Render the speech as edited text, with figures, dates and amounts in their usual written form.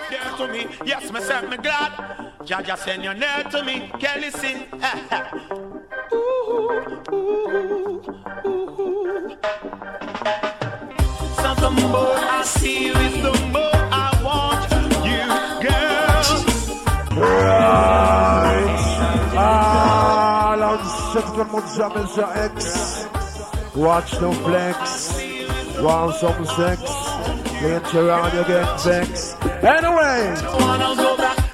dear to me. Yes, myself, me glad. Jaja send your near to me. Can you listen? So the more I see you is the more I want you, girl. Right. Ladies and gentlemen, jamais your ex. Watch no flex. Want some sex? Ain't you around, you get vexed. Anyway. Wanna go back